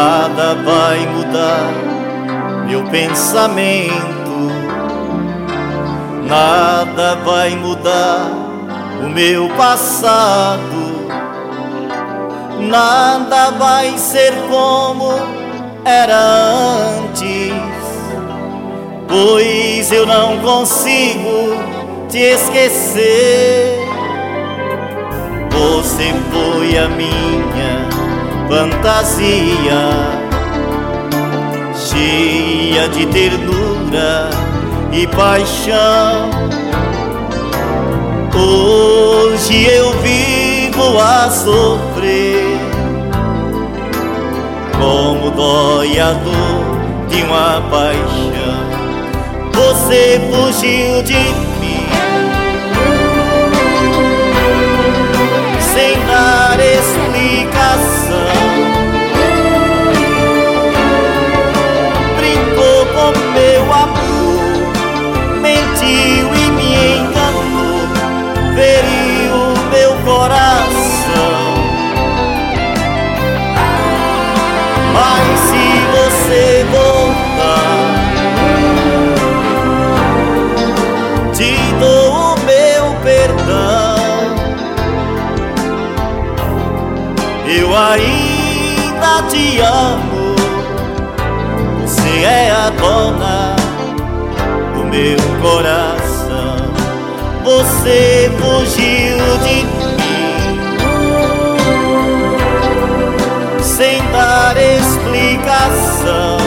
Nada vai mudar meu pensamento, nada vai mudar o meu passado, nada vai ser como era antes, pois eu não consigo te esquecer. Você foi a minha fantasia, cheia de ternura e paixão. Hoje eu vivo a sofrer, como dói a dor de uma paixão. Você fugiu de mim sem dar explicação, brincou com meu amor, mentiu e me enganou, feriu meu coração. Mas se você voltar, te dou o meu perdão. Eu ainda te amo, você é a dona do meu coração. Você fugiu de mim sem dar explicação,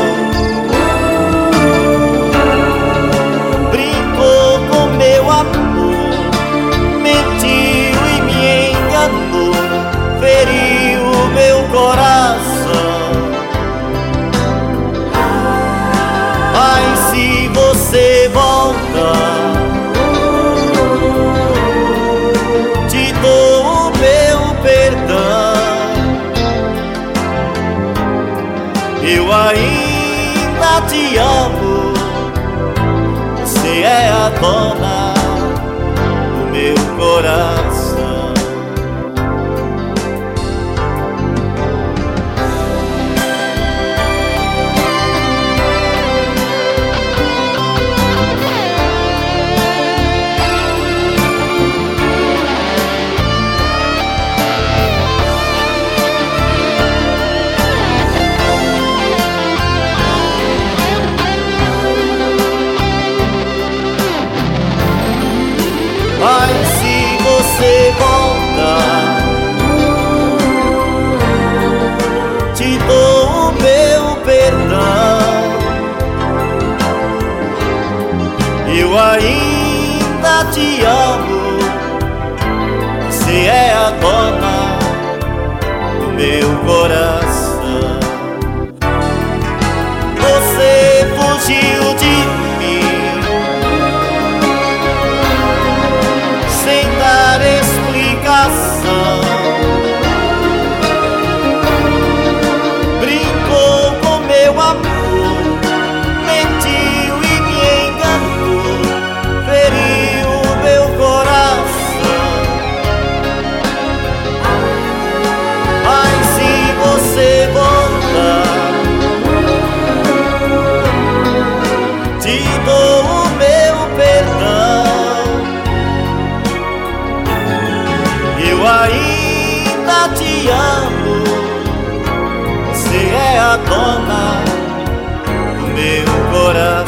brincou com meu amor, mentiu e me enganou, feriu meu coração. Mas se você voltar, te dou o meu perdão. Eu ainda te amo, você é a dona do meu coração. Mas se você voltar, te dou o meu perdão. Eu ainda te amo, você é a dona do meu coração. Você fugiu de mim sem dar explicação, brincou com meu amor, mentiu e me enganou, feriu meu coração. Mas se você voltar, te dou o meu perdão. Eu ainda te amo, você é a dona do meu coração.